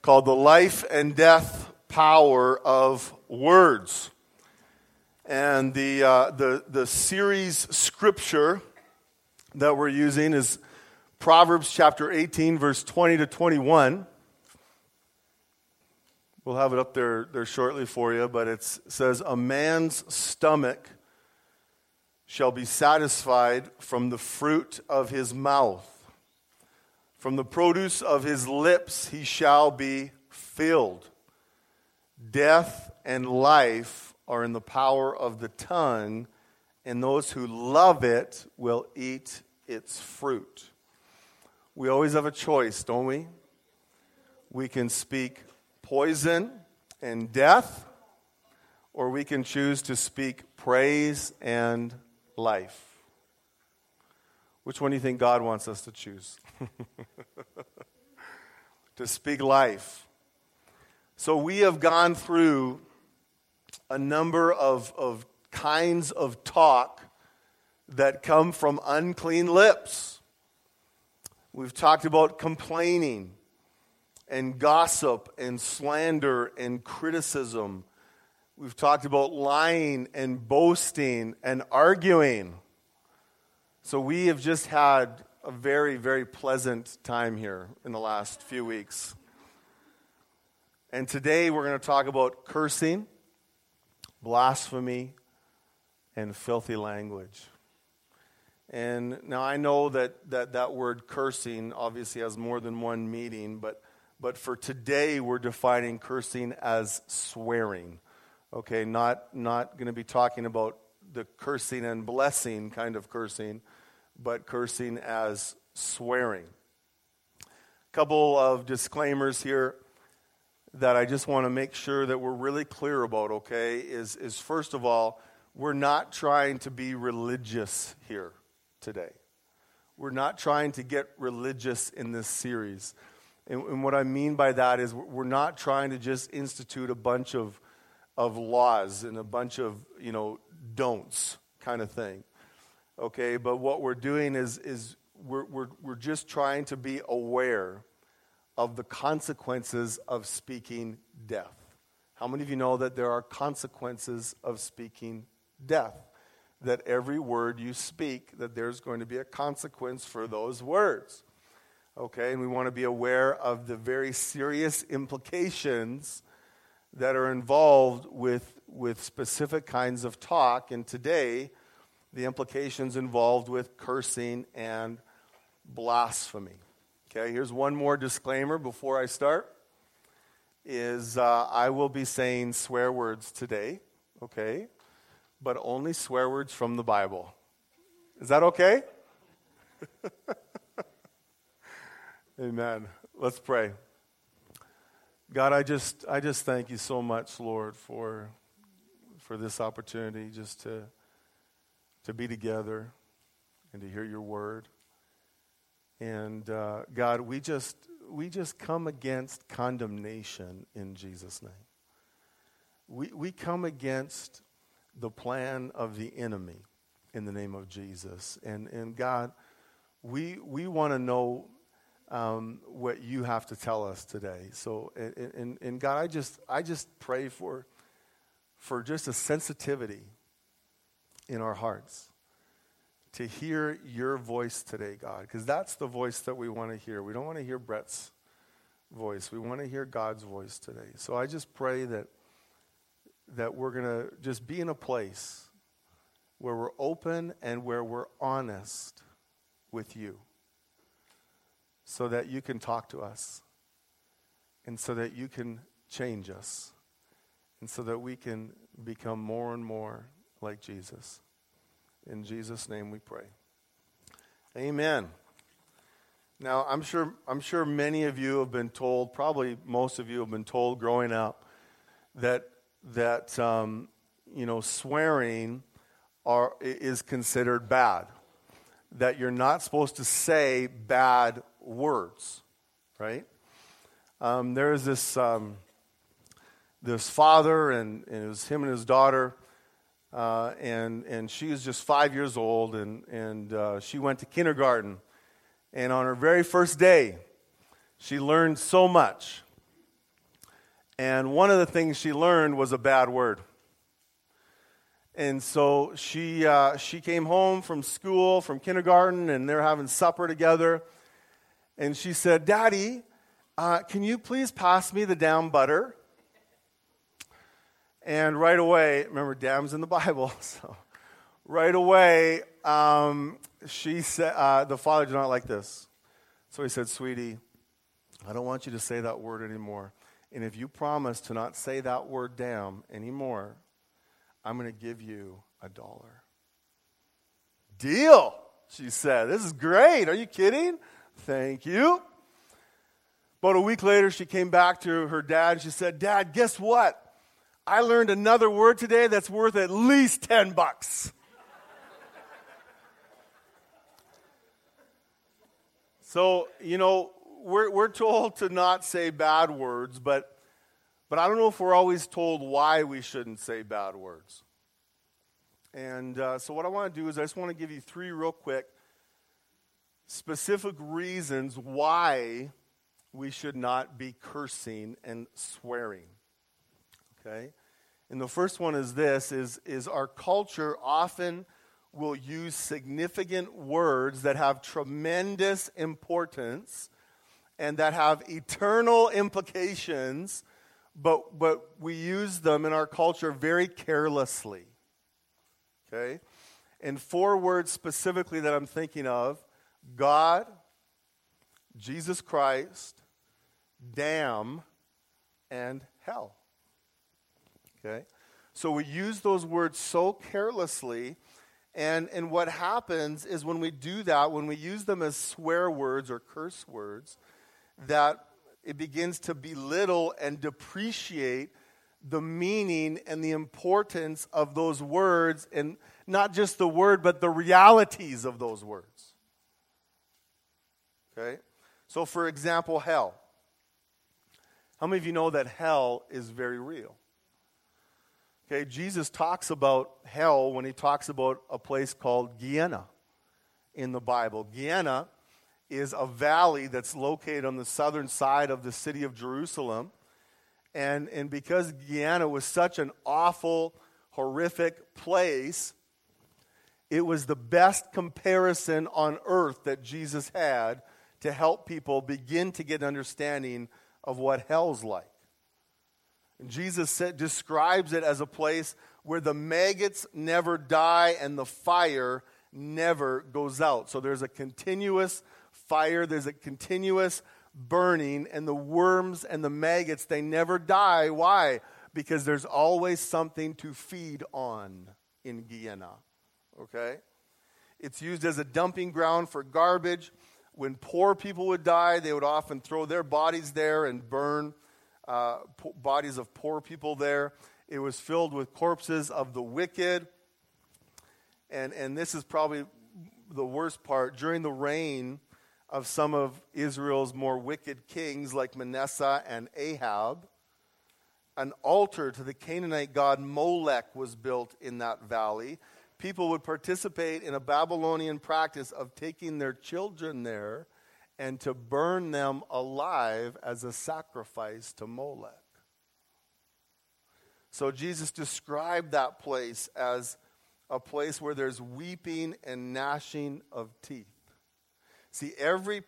called The Life and Death Power of Words. And the series scripture that we're using is Proverbs chapter 18, verse 20 to 21. We'll have it up there shortly for you, but it says, "A man's stomach shall be satisfied from the fruit of his mouth. From the produce of his lips he shall be filled. Death and life are in the power of the tongue, and those who love it will eat its fruit." We always have a choice, don't we? We can speak poison and death, or we can choose to speak praise and life. Which one do you think God wants us to choose? To speak life. So we have gone through a number of kinds of talk that come from unclean lips. We've talked about complaining and gossip and slander and criticism. We've talked about lying and boasting and arguing. So we have just had a very, very pleasant time here in the last few weeks. And today we're going to talk about cursing, blasphemy, and filthy language. And now I know that word cursing obviously has more than one meaning, but for today we're defining cursing as swearing. Okay, not going to be talking about the cursing and blessing kind of cursing, but cursing as swearing. A couple of disclaimers here that I just want to make sure that we're really clear about, okay, is first of all, we're not trying to be religious here today. We're not trying to get religious in this series. And what I mean by that is we're not trying to just institute a bunch of laws and a bunch of, don'ts kind of thing. Okay, but what we're doing is we're just trying to be aware of the consequences of speaking death. How many of you know that there are consequences of speaking death? That every word you speak, that there's going to be a consequence for those words. Okay, and we want to be aware of the very serious implications that are involved with specific kinds of talk. And today, the implications involved with cursing and blasphemy. Okay, here's one more disclaimer before I start, is I will be saying swear words today, okay, but only swear words from the Bible. Is that okay? Amen. Let's pray. God, I just thank you so much, Lord, for this opportunity just to be together and to hear your word. And God, we just come against condemnation in Jesus' name. We come against the plan of the enemy in the name of Jesus. And God, we want to know what you have to tell us today. So, and God, I just pray for just a sensitivity in our hearts to hear your voice today, God, because that's the voice that we want to hear. We don't want to hear Brett's voice. We want to hear God's voice today. So I just pray that we're going to just be in a place where we're open and where we're honest with you, so that you can talk to us, and so that you can change us, and so that we can become more and more like Jesus. In Jesus' name we pray. Amen. Now, I'm sure many of you have been told, probably most of you have been told growing up, that swearing is considered bad. That you're not supposed to say bad words, right? There's this father, and it was him and his daughter, and she was just 5 years old, and she went to kindergarten, and on her very first day, she learned so much. And one of the things she learned was a bad word. And so she came home from school, from kindergarten, and they're having supper together. And she said, "Daddy, can you please pass me the damn butter?" And right away, remember, damn's in the Bible, so right away, she said, the father did not like this. So he said, "Sweetie, I don't want you to say that word anymore. And if you promise to not say that word damn anymore, I'm going to give you $1. "Deal," she said. "This is great. Are you kidding?" "Thank you." About a week later, she came back to her dad and she said, "Dad, guess what? I learned another word today that's worth at least $10. So, we're told to not say bad words, but I don't know if we're always told why we shouldn't say bad words. And so what I want to do is I just want to give you 3 real quick specific reasons why we should not be cursing and swearing. Okay? And the first one is this, is our culture often will use significant words that have tremendous importance and that have eternal implications, but we use them in our culture very carelessly. Okay? And 4 words specifically that I'm thinking of: God, Jesus Christ, damn, and hell. Okay? So we use those words so carelessly, and what happens is when we do that, when we use them as swear words or curse words, that it begins to belittle and depreciate the meaning and the importance of those words, and not just the word, but the realities of those words. Okay? So for example, hell. How many of you know that hell is very real? Okay, Jesus talks about hell when he talks about a place called Gehenna in the Bible. Gehenna is a valley that's located on the southern side of the city of Jerusalem. And because Gehenna was such an awful, horrific place, it was the best comparison on earth that Jesus had to help people begin to get an understanding of what hell's like. And Jesus describes it as a place where the maggots never die and the fire never goes out. So there's a continuous fire, there's a continuous burning, and the worms and the maggots, they never die. Why? Because there's always something to feed on in Gehenna. Okay? It's used as a dumping ground for garbage. When poor people would die, they would often throw their bodies there and burn bodies of poor people there. It was filled with corpses of the wicked. And this is probably the worst part. During the reign of some of Israel's more wicked kings like Manasseh and Ahab, an altar to the Canaanite god Molech was built in that valley. People would participate in a Babylonian practice of taking their children there and to burn them alive as a sacrifice to Molech. So Jesus described that place as a place where there's weeping and gnashing of teeth. See, every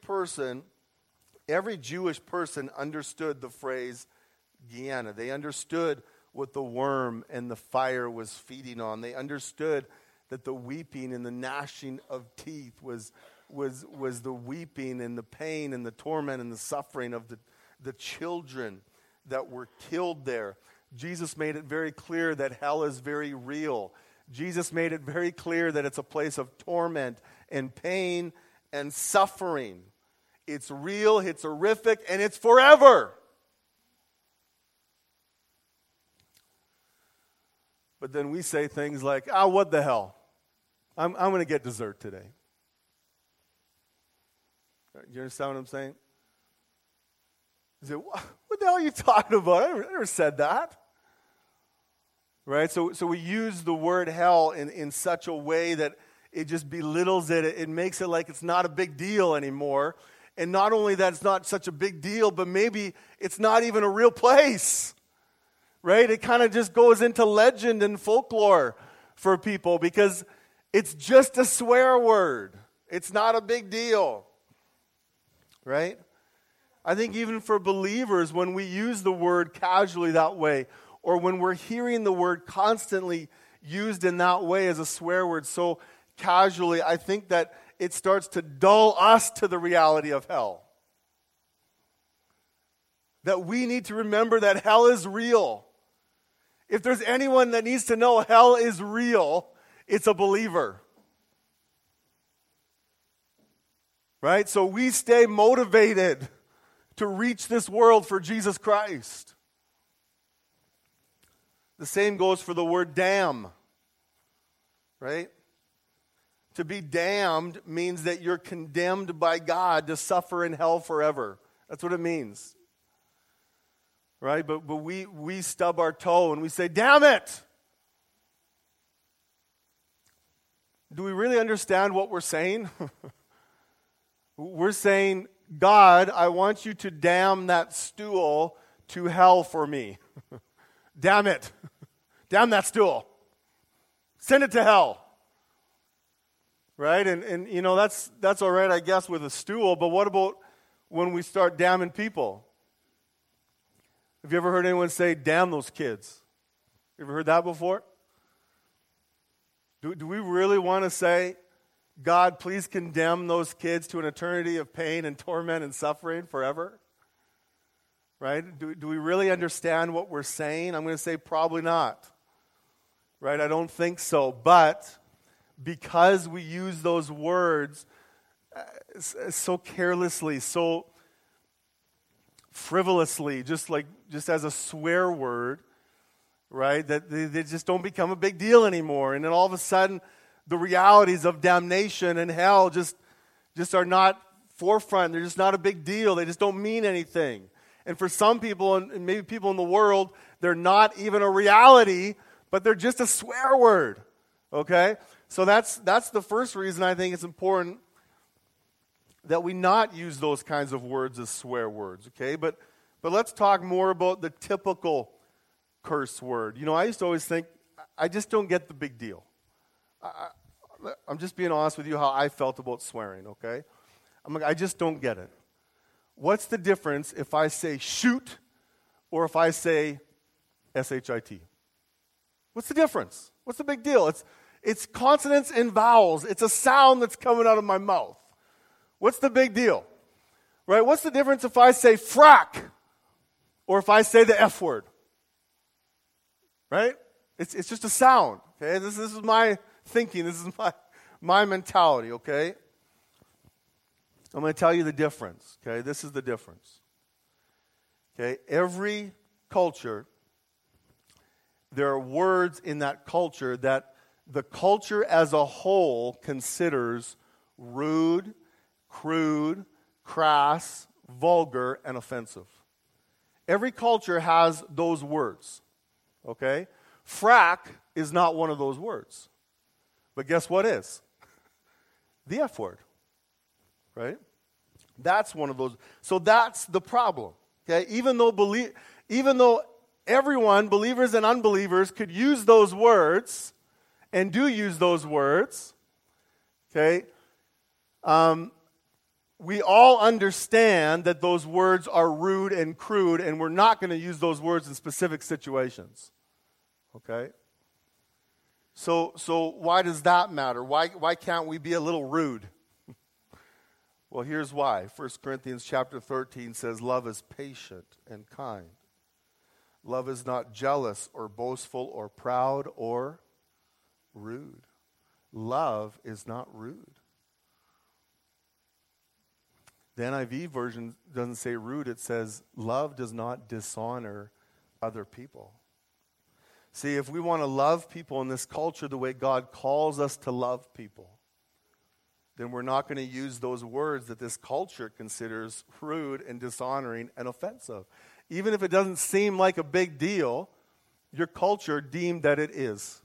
Jewish person understood the phrase Gehenna. They understood what the worm and the fire was feeding on. They understood that the weeping and the gnashing of teeth was the weeping and the pain and the torment and the suffering of the children that were killed there. Jesus made it very clear that hell is very real. Jesus made it very clear that it's a place of torment and pain and suffering. It's real, it's horrific, and it's forever. But then we say things like, what the hell? I'm going to get dessert today. You understand what I'm saying? You say, what the hell are you talking about? I never said that. Right? So we use the word hell in such a way that it just belittles it. It makes it like it's not a big deal anymore. And not only that it's not such a big deal, but maybe it's not even a real place. right? It kind of just goes into legend and folklore for people because it's just a swear word. It's not a big deal, right? I think even for believers, when we use the word casually that way, or when we're hearing the word constantly used in that way as a swear word so casually, I think that it starts to dull us to the reality of hell. That we need to remember that hell is real. If there's anyone that needs to know hell is real, it's a believer. Right? So we stay motivated to reach this world for Jesus Christ. The same goes for the word damn. Right? To be damned means that you're condemned by God to suffer in hell forever. That's what it means. Right? But we stub our toe and we say, damn it! Do we really understand what we're saying? We're saying, God, I want you to damn that stool to hell for me. Damn it. Damn that stool. Send it to hell. Right? And you know, that's all right, I guess, with a stool, but what about when we start damning people? Have you ever heard anyone say, damn those kids? You ever heard that before? Do we really want to say, God, please condemn those kids to an eternity of pain and torment and suffering forever? Right? Do we really understand what we're saying? I'm going to say probably not. Right? I don't think so. But because we use those words so carelessly, so frivolously, just as a swear word, right? That they just don't become a big deal anymore. And then all of a sudden, the realities of damnation and hell just are not forefront. They're just not a big deal. They just don't mean anything. And for some people, and maybe people in the world, they're not even a reality, but they're just a swear word. Okay? So that's the first reason I think it's important that we not use those kinds of words as swear words. Okay? But let's talk more about the typical curse word. You know, I used to always think, I just don't get the big deal. I'm just being honest with you how I felt about swearing, okay? I'm like, I just don't get it. What's the difference if I say shoot or if I say S-H-I-T? What's the difference? What's the big deal? It's consonants and vowels. It's a sound that's coming out of my mouth. What's the big deal? Right? What's the difference if I say frack or if I say the F word? Right? It's just a sound. Okay? This is my thinking. This is my mentality, okay? I'm going to tell you the difference, okay? This is the difference. Okay? Every culture, there are words in that culture that the culture as a whole considers rude, crude, crass, vulgar, and offensive. Every culture has those words, okay? Frack is not one of those words. But guess what is? The F word. Right? That's one of those. So that's the problem. Okay? Even though everyone, believers and unbelievers, could use those words and do use those words, okay? We all understand that those words are rude and crude, and we're not going to use those words in specific situations. Okay? So why does that matter? Why can't we be a little rude? Well, here's why. 1 Corinthians chapter 13 says, love is patient and kind. Love is not jealous or boastful or proud or rude. Love is not rude. The NIV version doesn't say rude. It says love does not dishonor other people. See, if we want to love people in this culture the way God calls us to love people, then we're not going to use those words that this culture considers rude and dishonoring and offensive. Even if it doesn't seem like a big deal, your culture deemed that it is.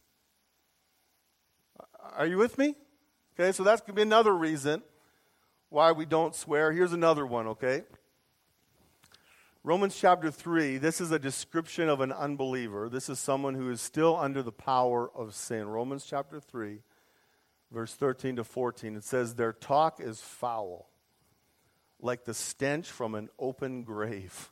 Are you with me? Okay, so that's going to be another reason why we don't swear. Here's another one, okay? Romans chapter 3, this is a description of an unbeliever. This is someone who is still under the power of sin. Romans chapter 3, verse 13 to 14, it says, their talk is foul, like the stench from an open grave.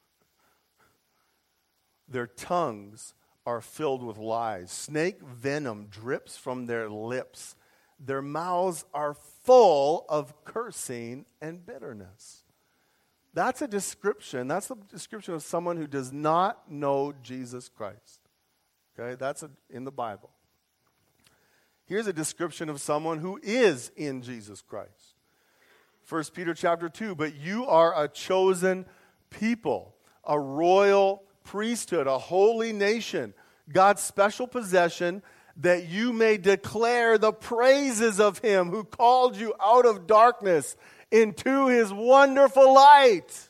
Their tongues are filled with lies. Snake venom drips from their lips. Their mouths are full of cursing and bitterness. That's a description. That's the description of someone who does not know Jesus Christ. Okay, that's in the Bible. Here's a description of someone who is in Jesus Christ. 1 Peter chapter 2, but you are a chosen people, a royal priesthood, a holy nation, God's special possession, that you may declare the praises of him who called you out of darkness into his wonderful light.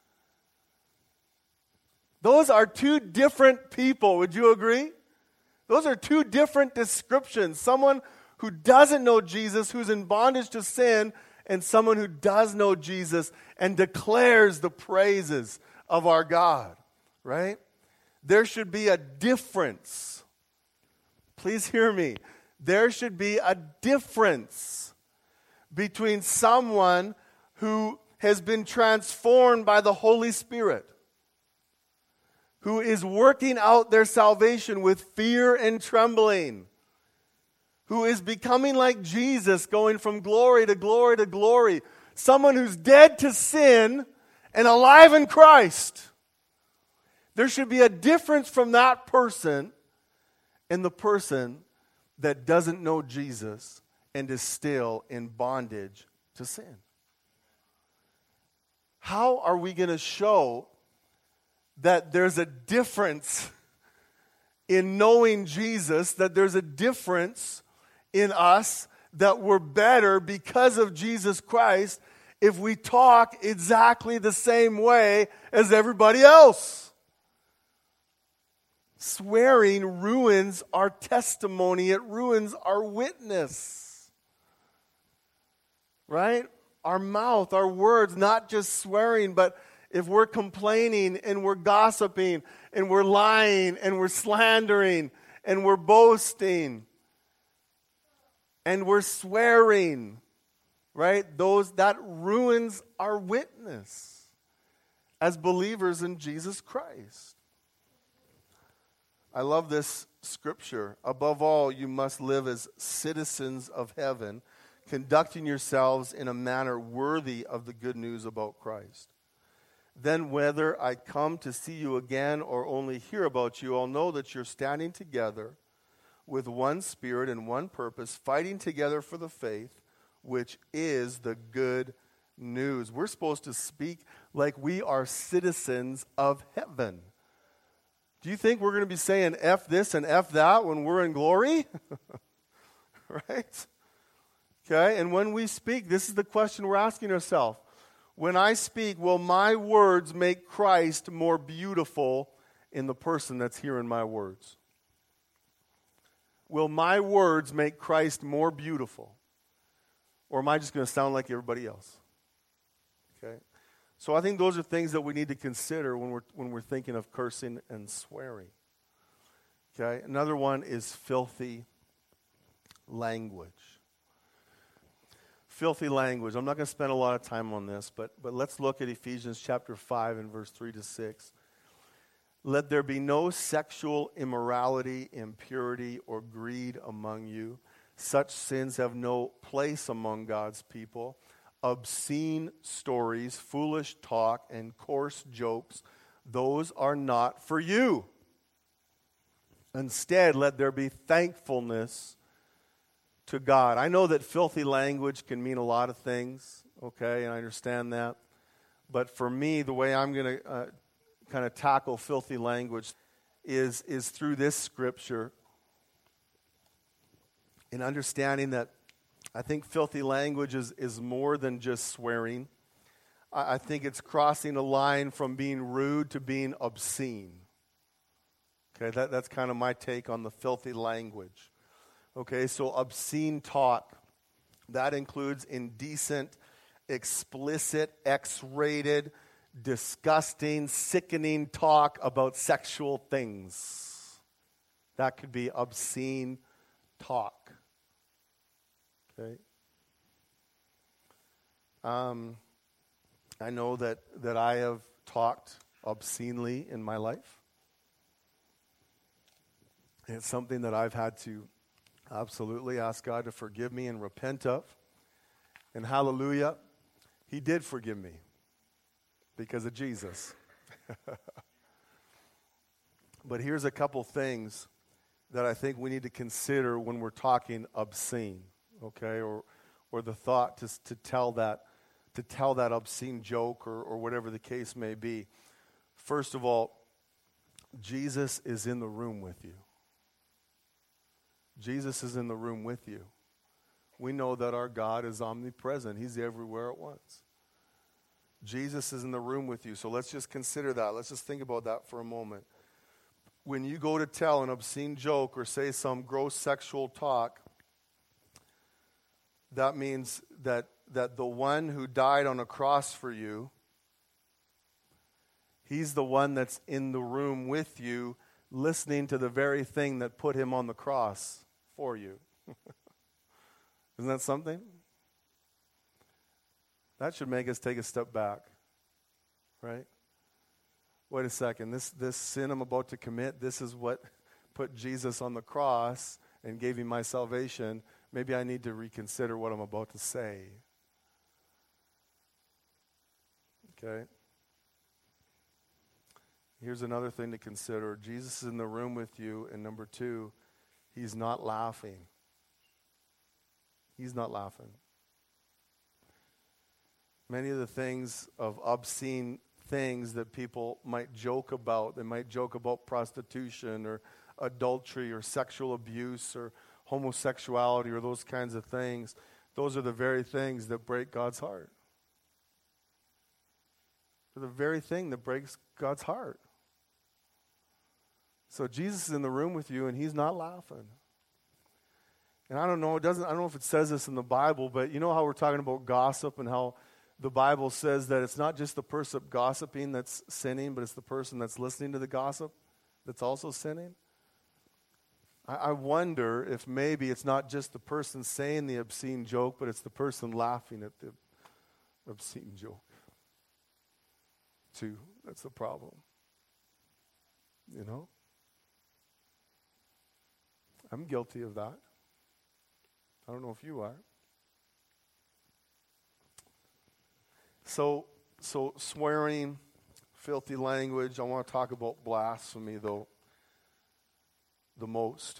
Those are two different people, would you agree? Those are two different descriptions. Someone who doesn't know Jesus, who's in bondage to sin, and someone who does know Jesus and declares the praises of our God, right? There should be a difference. Please hear me. There should be a difference between someone who has been transformed by the Holy Spirit, who is working out their salvation with fear and trembling, who is becoming like Jesus, going from glory to glory to glory, someone who's dead to sin and alive in Christ. There should be a difference from that person and the person that doesn't know Jesus and is still in bondage to sin. How are we going to show that there's a difference in knowing Jesus, that there's a difference in us, that we're better because of Jesus Christ, if we talk exactly the same way as everybody else? Swearing ruins our testimony. It ruins our witness. Right? Our mouth, our words, not just swearing, but if we're complaining and we're gossiping and we're lying and we're slandering and we're boasting and we're swearing, right? That ruins our witness as believers in Jesus Christ. I love this scripture. Above all, you must live as citizens of heaven, conducting yourselves in a manner worthy of the good news about Christ. Then whether I come to see you again or only hear about you, I'll know that you're standing together with one spirit and one purpose, fighting together for the faith, which is the good news. We're supposed to speak like we are citizens of heaven. Do you think we're going to be saying F this and F that when we're in glory? Right? Okay, and when we speak, this is the question we're asking ourselves. When I speak, will my words make Christ more beautiful in the person that's hearing my words? Will my words make Christ more beautiful? Or am I just going to sound like everybody else? Okay, so I think those are things that we need to consider when we're thinking of cursing and swearing. Okay, another one is filthy language. Filthy language. I'm not going to spend a lot of time on this, but let's look at Ephesians chapter 5 and verse 3 to 6. Let there be no sexual immorality, impurity, or greed among you. Such sins have no place among God's people. Obscene stories, foolish talk, and coarse jokes, those are not for you. Instead, let there be thankfulness to God. I know that filthy language can mean a lot of things, okay, and I understand that. But for me, the way I'm going to kind of tackle filthy language is through this scripture, in understanding that I think filthy language is more than just swearing. I think it's crossing a line from being rude to being obscene. Okay, that's kind of my take on the filthy language. Okay, so obscene talk, that includes indecent, explicit, X-rated, disgusting, sickening talk about sexual things. That could be obscene talk. Okay? I know that I have talked obscenely in my life. And it's something that I've had to absolutely ask God to forgive me and repent of. And hallelujah, He did forgive me because of Jesus. But here's a couple things that I think we need to consider when we're talking obscene, okay, or the thought to tell that obscene joke or whatever the case may be. First of all, Jesus is in the room with you. Jesus is in the room with you. We know that our God is omnipresent. He's everywhere at once. Jesus is in the room with you. So let's just consider that. Let's just think about that for a moment. When you go to tell an obscene joke or say some gross sexual talk, that means that the one who died on a cross for you, He's the one that's in the room with you, listening to the very thing that put Him on the cross for you. Isn't that something? That should make us take a step back, right? Wait a second, this sin I'm about to commit, this is what put Jesus on the cross and gave me my salvation. Maybe I need to reconsider what I'm about to say. Okay? Here's another thing to consider. Jesus is in the room with you, and number two, He's not laughing. He's not laughing. Many of the things of obscene things that people might joke about, they might joke about prostitution or adultery or sexual abuse or homosexuality or those kinds of things. Those are the very things that break God's heart. They're the very thing that breaks God's heart. So Jesus is in the room with you and He's not laughing. And I don't know if it says this in the Bible, but you know how we're talking about gossip and how the Bible says that it's not just the person gossiping that's sinning, but it's the person that's listening to the gossip that's also sinning? I wonder if maybe it's not just the person saying the obscene joke, but it's the person laughing at the obscene joke too. That's the problem. You know? I'm guilty of that. I don't know if you are. So swearing, filthy language. I want to talk about blasphemy, though, the most.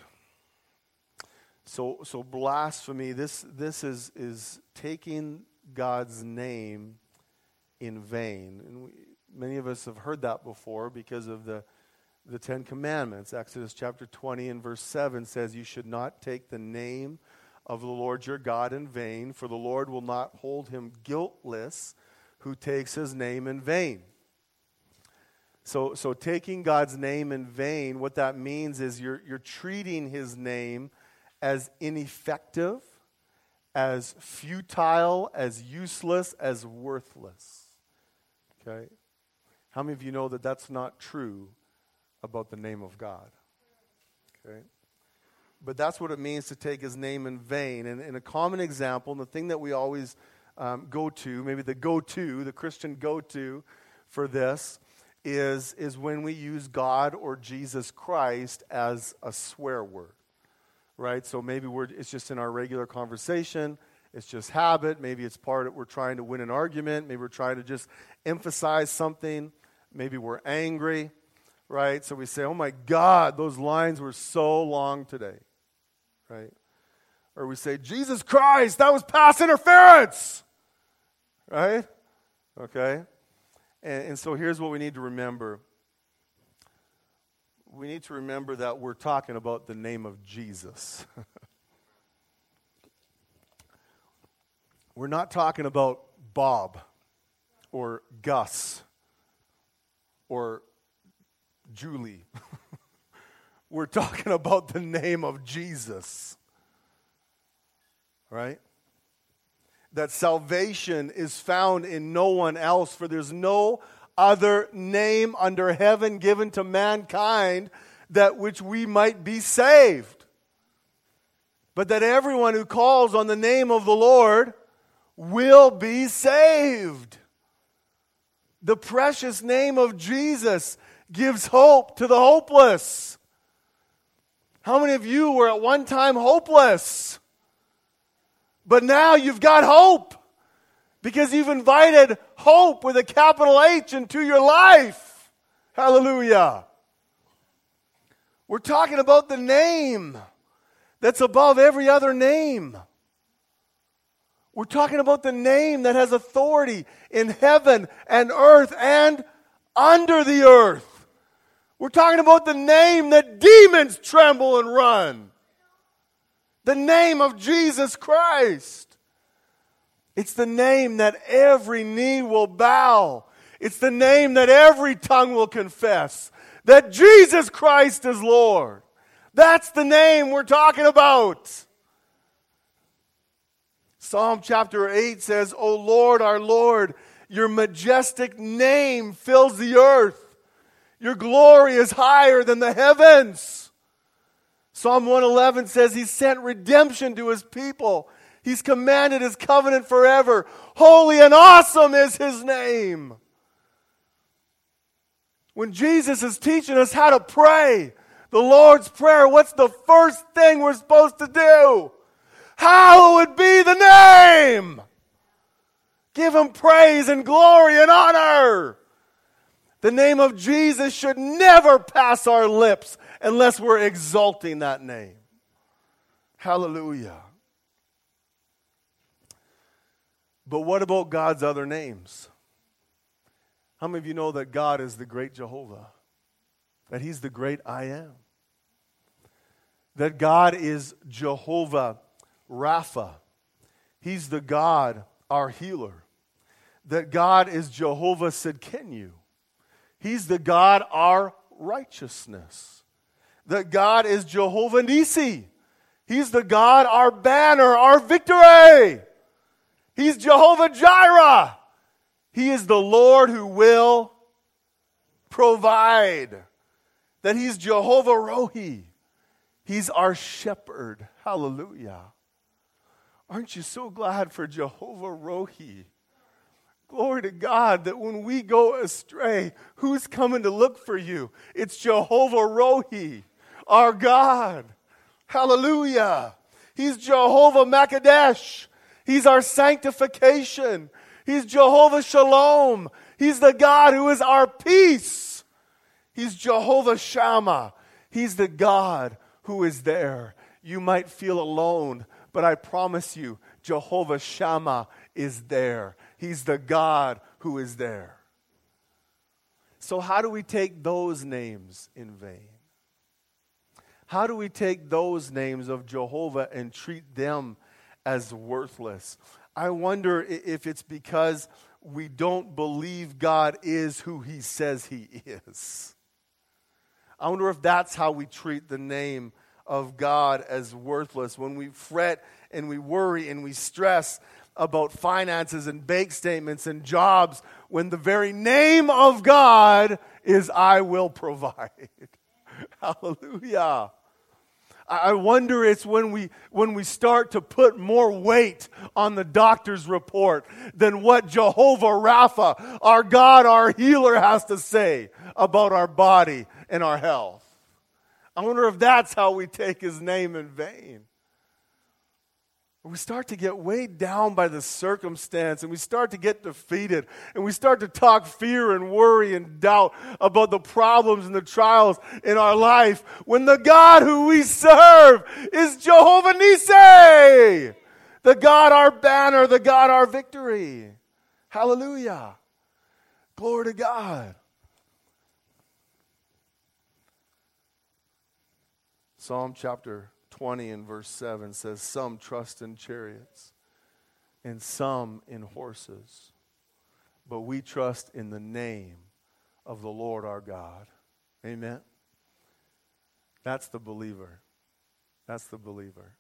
So blasphemy. This is taking God's name in vain, and many of us have heard that before because of the Ten Commandments. Exodus chapter 20 and verse 7 says, "You should not take the name of the Lord your God in vain, for the Lord will not hold him guiltless who takes His name in vain." So taking God's name in vain, what that means is you're treating His name as ineffective, as futile, as useless, as worthless. Okay? How many of you know that that's not true about the name of God? Okay? But that's what it means to take His name in vain. And a common example, and the thing that we always go to, maybe the Christian go-to for this, is when we use God or Jesus Christ as a swear word, right? So maybe it's just in our regular conversation, it's just habit, maybe it's we're trying to win an argument, maybe we're trying to just emphasize something, maybe we're angry, right? So we say, "Oh my God, those lines were so long today," right? Or we say, "Jesus Christ, that was pass interference," right? Okay? And so here's what we need to remember. We need to remember that we're talking about the name of Jesus. We're not talking about Bob or Gus or Julie. We're talking about the name of Jesus. Right? That salvation is found in no one else, for there's no other name under heaven given to mankind that which we might be saved. But that everyone who calls on the name of the Lord will be saved. The precious name of Jesus gives hope to the hopeless. How many of you were at one time hopeless? But now you've got hope because you've invited hope with a capital H into your life. Hallelujah. We're talking about the name that's above every other name. We're talking about the name that has authority in heaven and earth and under the earth. We're talking about the name that demons tremble and run. The name of Jesus Christ. It's the name that every knee will bow. It's the name that every tongue will confess. That Jesus Christ is Lord. That's the name we're talking about. Psalm chapter 8 says, O Lord, our Lord, your majestic name fills the earth. Your glory is higher than the heavens. Psalm 111 says he sent redemption to his people. He's commanded his covenant forever. Holy and awesome is his name. When Jesus is teaching us how to pray, the Lord's Prayer, what's the first thing we're supposed to do? Hallowed be the name. Give him praise and glory and honor. The name of Jesus should never pass our lips unless we're exalting that name. Hallelujah. But what about God's other names? How many of you know that God is the great Jehovah? That he's the great I am? That God is Jehovah Rapha. He's the God, our healer. That God is Jehovah Sidkenu. He's the God, our righteousness. That God is Jehovah Nisi. He's the God, our banner, our victory. He's Jehovah Jireh. He is the Lord who will provide. That he's Jehovah Rohi. He's our shepherd. Hallelujah. Aren't you so glad for Jehovah Rohi? Glory to God that when we go astray, who's coming to look for you? It's Jehovah Rohi, our God. Hallelujah. He's Jehovah Makadesh. He's our sanctification. He's Jehovah Shalom. He's the God who is our peace. He's Jehovah Shammah. He's the God who is there. You might feel alone, but I promise you, Jehovah Shammah is there. He's the God who is there. So how do we take those names in vain? How do we take those names of Jehovah and treat them as worthless? I wonder if it's because we don't believe God is who he says he is. I wonder if that's how we treat the name of God as worthless. When we fret and we worry and we stress about finances and bank statements and jobs, when the very name of God is I will provide. Hallelujah. I wonder it's when we start to put more weight on the doctor's report than what Jehovah Rapha, our God, our healer, has to say about our body and our health. I wonder if that's how we take his name in vain. We start to get weighed down by the circumstance, and we start to get defeated, and we start to talk fear and worry and doubt about the problems and the trials in our life, when the God who we serve is Jehovah Nissi, the God our banner, the God our victory. Hallelujah. Glory to God. Psalm chapter 20 and verse 7 says, some trust in chariots and some in horses, but we trust in the name of the Lord our God. Amen? That's the believer. That's the believer.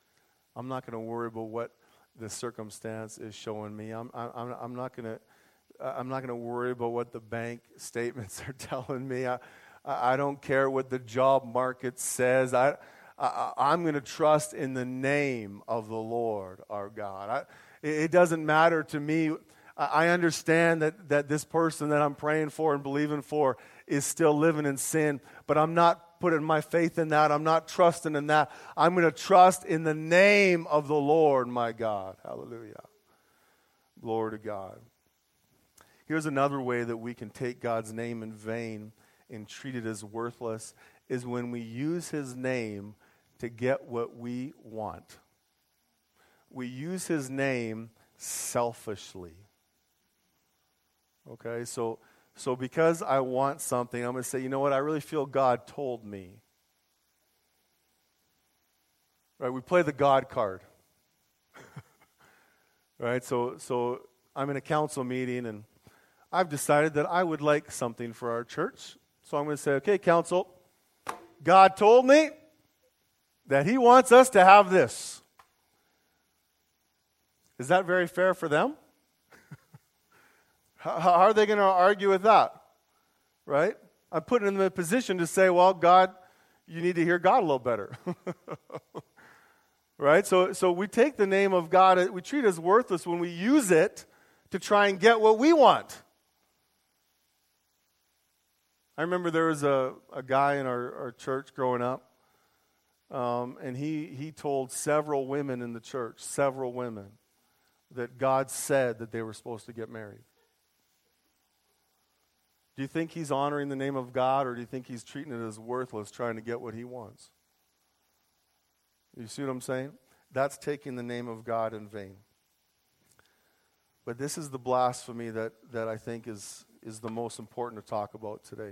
I'm not going to worry about what the circumstance is showing me. I'm not going to I'm not going to worry about what the bank statements are telling me. I don't care what the job market says. I'm going to trust in the name of the Lord our God. It doesn't matter to me. I understand that this person that I'm praying for and believing for is still living in sin, but I'm not putting my faith in that. I'm not trusting in that. I'm going to trust in the name of the Lord my God. Hallelujah. Glory to God. Here's another way that we can take God's name in vain and treat it as worthless, is when we use his name to get what we want. We use his name selfishly. Okay, so because I want something, I'm going to say, you know what, I really feel God told me. Right, we play the God card. Right, so I'm in a council meeting and I've decided that I would like something for our church. So I'm going to say, okay, council, God told me that he wants us to have this. Is that very fair for them? How are they going to argue with that? Right? I'm putting them in a position to say, well, God, you need to hear God a little better. Right? So we take the name of God, we treat it as worthless when we use it to try and get what we want. I remember there was a guy in our church growing up, and he told several women in the church, that God said that they were supposed to get married. Do you think he's honoring the name of God, or do you think he's treating it as worthless, trying to get what he wants? You see what I'm saying? That's taking the name of God in vain. But this is the blasphemy that I think is the most important to talk about today.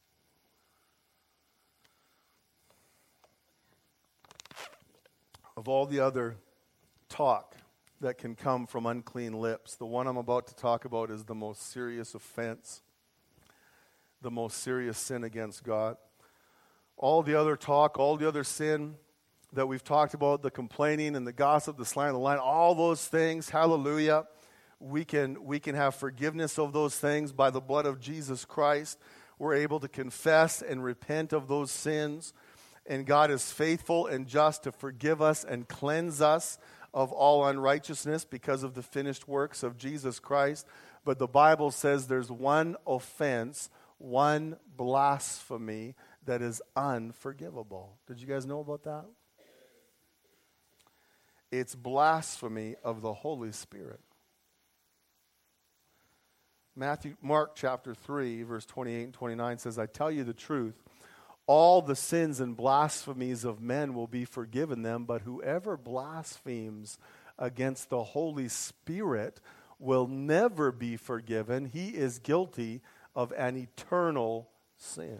Of all the other talk that can come from unclean lips, the one I'm about to talk about is the most serious offense, the most serious sin against God. All the other talk, all the other sin that we've talked about, the complaining and the gossip, the slander, the lying, all those things, hallelujah, we can have forgiveness of those things by the blood of Jesus Christ. We're able to confess and repent of those sins, and God is faithful and just to forgive us and cleanse us of all unrighteousness because of the finished works of Jesus Christ. But the Bible says there's one offense, one blasphemy that is unforgivable. Did you guys know about that? It's blasphemy of the Holy Spirit. Mark chapter 3, verse 28 and 29 says, I tell you the truth, all the sins and blasphemies of men will be forgiven them, but whoever blasphemes against the Holy Spirit will never be forgiven. He is guilty of an eternal sin.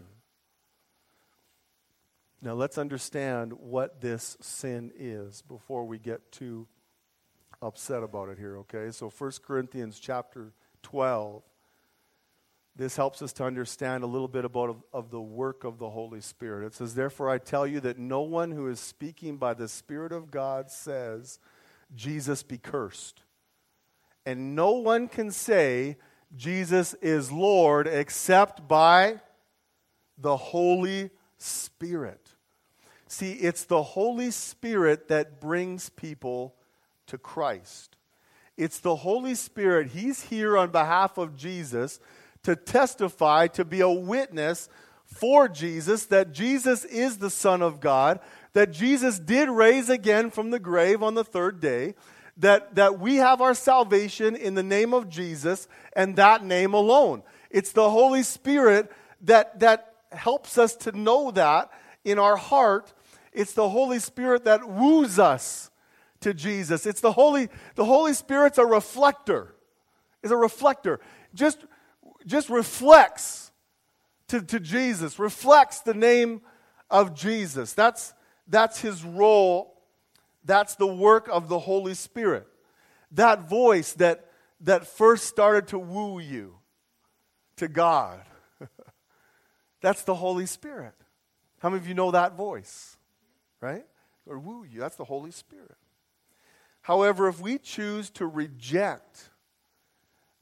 Now let's understand what this sin is before we get too upset about it here, okay? So 1 Corinthians chapter 12. This helps us to understand a little bit about of the work of the Holy Spirit. It says, therefore I tell you that no one who is speaking by the Spirit of God says, Jesus be cursed. And no one can say, Jesus is Lord, except by the Holy Spirit. See, it's the Holy Spirit that brings people to Christ. It's the Holy Spirit. He's here on behalf of Jesus to testify, to be a witness for Jesus, that Jesus is the Son of God, that Jesus did raise again from the grave on the third day, that we have our salvation in the name of Jesus and that name alone. It's the Holy Spirit that helps us to know that in our heart. It's the Holy Spirit that woos us to Jesus. It's the Holy Spirit's a reflector. Is a reflector. Just reflects to Jesus, reflects the name of Jesus. That's his role. That's the work of the Holy Spirit. That voice that first started to woo you to God. That's the Holy Spirit. How many of you know that voice? Right? Or woo you. That's the Holy Spirit. However, if we choose to reject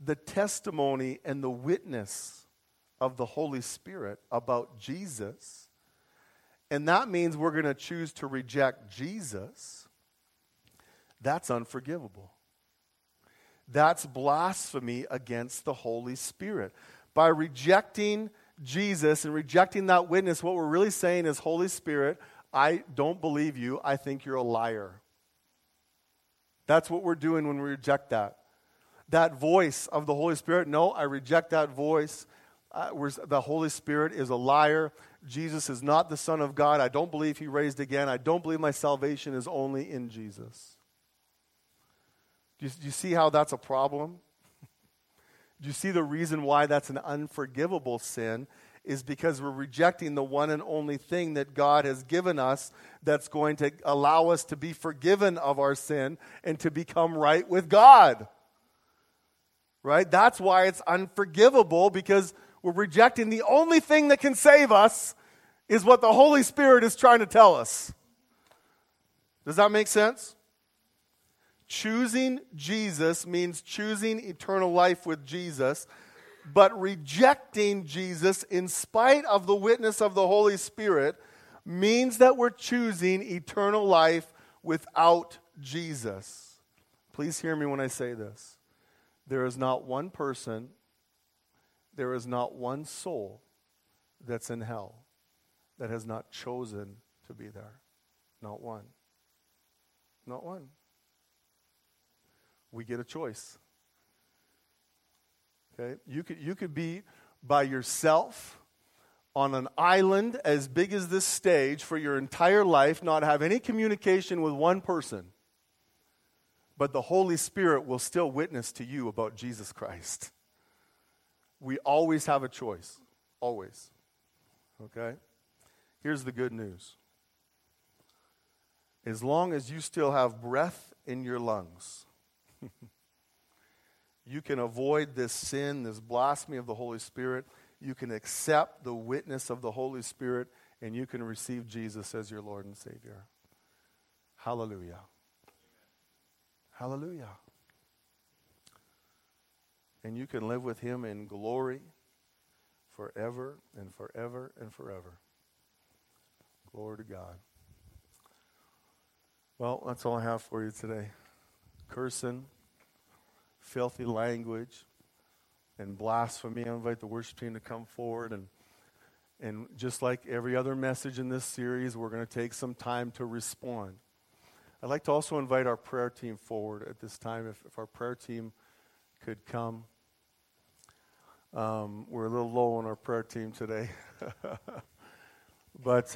the testimony and the witness of the Holy Spirit about Jesus, and that means we're going to choose to reject Jesus, that's unforgivable. That's blasphemy against the Holy Spirit. By rejecting Jesus and rejecting that witness, what we're really saying is, Holy Spirit, I don't believe you. I think you're a liar. That's what we're doing when we reject that. That voice of the Holy Spirit, no, I reject that voice. The Holy Spirit is a liar. Jesus is not the Son of God. I don't believe he raised again. I don't believe my salvation is only in Jesus. Do you see how that's a problem? Do you see the reason why that's an unforgivable sin is because we're rejecting the one and only thing that God has given us that's going to allow us to be forgiven of our sin and to become right with God. Right? That's why it's unforgivable, because we're rejecting the only thing that can save us is what the Holy Spirit is trying to tell us. Does that make sense? Choosing Jesus means choosing eternal life with Jesus, but rejecting Jesus in spite of the witness of the Holy Spirit means that we're choosing eternal life without Jesus. Please hear me when I say this. There is not one person, there is not one soul that's in hell that has not chosen to be there. Not one. Not one. We get a choice. Okay? You could be by yourself on an island as big as this stage for your entire life, not have any communication with one person. But the Holy Spirit will still witness to you about Jesus Christ. We always have a choice. Always. Okay? Here's the good news. As long as you still have breath in your lungs, you can avoid this sin, this blasphemy of the Holy Spirit. You can accept the witness of the Holy Spirit, and you can receive Jesus as your Lord and Savior. Hallelujah. Hallelujah. And you can live with him in glory forever and forever and forever. Glory to God. Well, that's all I have for you today. Cursing, filthy language, and blasphemy. I invite the worship team to come forward. And just like every other message in this series, we're going to take some time to respond. I'd like to also invite our prayer team forward at this time, if our prayer team could come. We're a little low on our prayer team today. But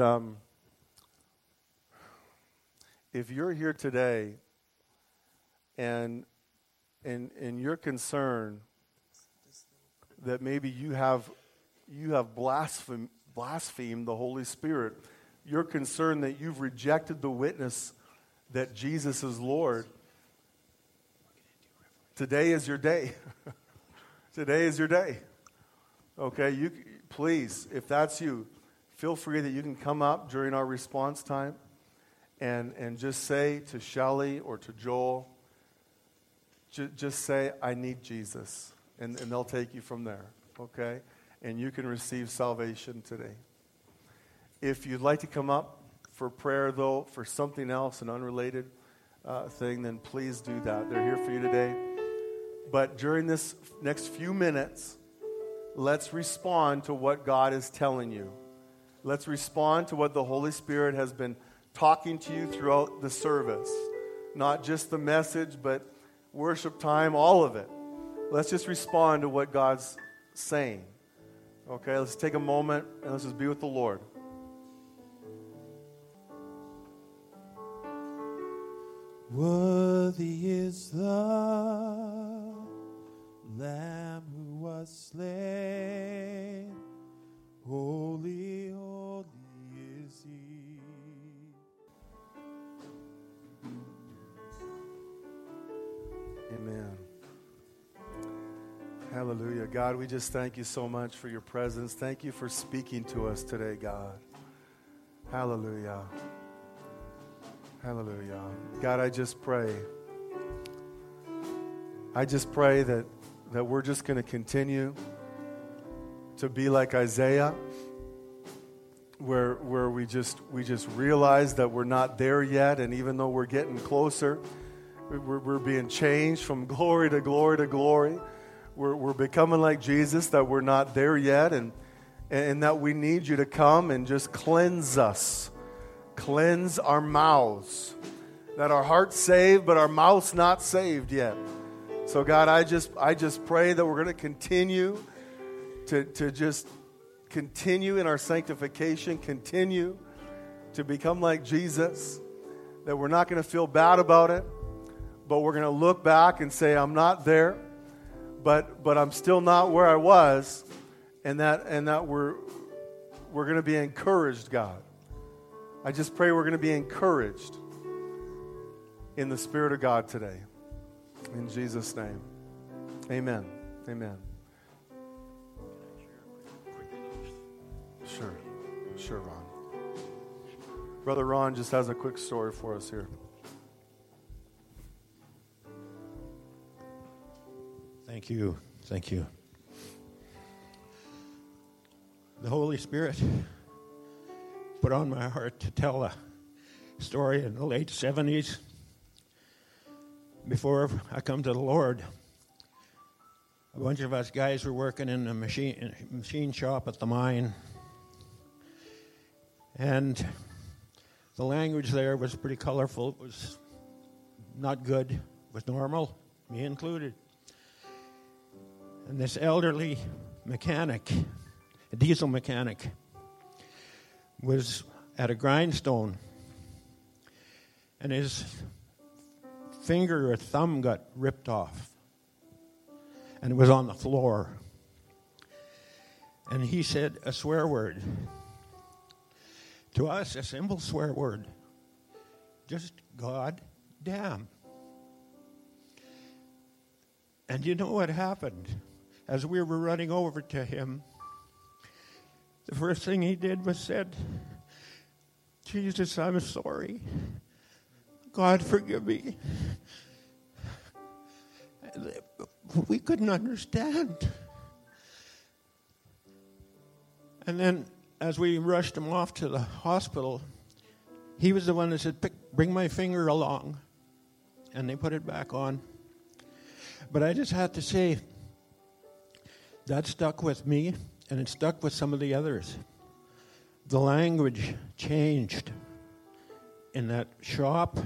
if you're here today and you're concerned that maybe you have blasphemed the Holy Spirit, you're concerned that you've rejected the witness that Jesus is Lord, today is your day. Today is your day. Okay, you please, if that's you, feel free that you can come up during our response time and just say to Shelley or to Joel, just say, I need Jesus. And they'll take you from there, okay? And you can receive salvation today. If you'd like to come up for prayer, though, for something else, an unrelated thing, then please do that. They're here for you today. But during this next few minutes, let's respond to what God is telling you. Let's respond to what the Holy Spirit has been talking to you throughout the service. Not just the message, but worship time, all of it. Let's just respond to what God's saying. Okay, let's take a moment and let's just be with the Lord. Worthy is the Lamb who was slain. Holy, holy is he. Amen. Hallelujah. God, we just thank you so much for your presence. Thank you for speaking to us today, God. Hallelujah. Hallelujah. God, I just pray that that we're just going to continue to be like Isaiah, where we just realize that we're not there yet, and even though we're getting closer, we're being changed from glory to glory to glory. We're becoming like Jesus, that we're not there yet, and that we need you to come and just cleanse us. Cleanse our mouths. That our heart's saved, but our mouth's not saved yet. So God, I just pray that we're going to continue to just continue in our sanctification, continue to become like Jesus, that we're not going to feel bad about it, but we're going to look back and say, I'm not there, but I'm still not where I was, and that we're going to be encouraged, God. I just pray we're going to be encouraged in the Spirit of God today. In Jesus' name. Amen. Amen. Sure, Ron. Brother Ron just has a quick story for us here. Thank you. The Holy Spirit put on my heart to tell a story in the late 70s. Before I come to the Lord, a bunch of us guys were working in a machine shop at the mine. And the language there was pretty colorful. It was not good. It was normal, me included. And this elderly mechanic, a diesel mechanic, was at a grindstone. And his finger or thumb got ripped off. And it was on the floor. And he said a swear word. To us, a simple swear word. Just God damn. And you know what happened? As we were running over to him, the first thing he did was said, Jesus, I'm sorry. God, forgive me. We couldn't understand. And then as we rushed him off to the hospital, he was the one that said, bring my finger along. And they put it back on. But I just had to say, that stuck with me, and it stuck with some of the others. The language changed in that shop,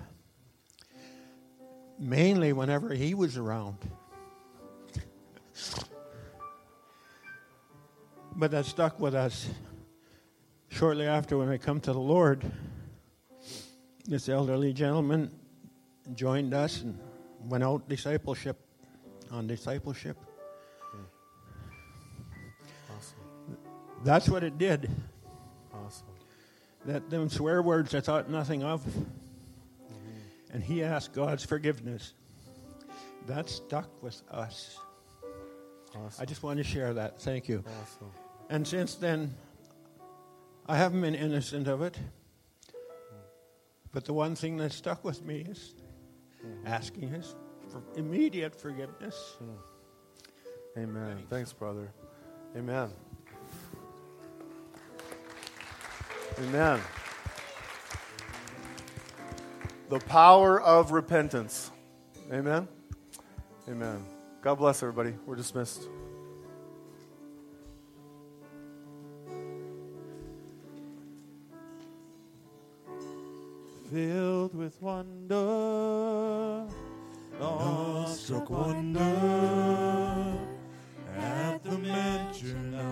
mainly whenever he was around. But that stuck with us. Shortly after, when I come to the Lord, this elderly gentleman joined us and went out on discipleship. Awesome. That's what it did. Awesome. That them swear words I thought nothing of. And he asked God's forgiveness. That stuck with us. Awesome. I just want to share that. Thank you. Awesome. And since then, I haven't been innocent of it. But the one thing that stuck with me is asking his immediate forgiveness. Amen. Thanks, brother. Amen. Amen. The power of repentance. Amen. Amen. God bless everybody. We're dismissed. Filled with wonder, awestruck wonder, at the mention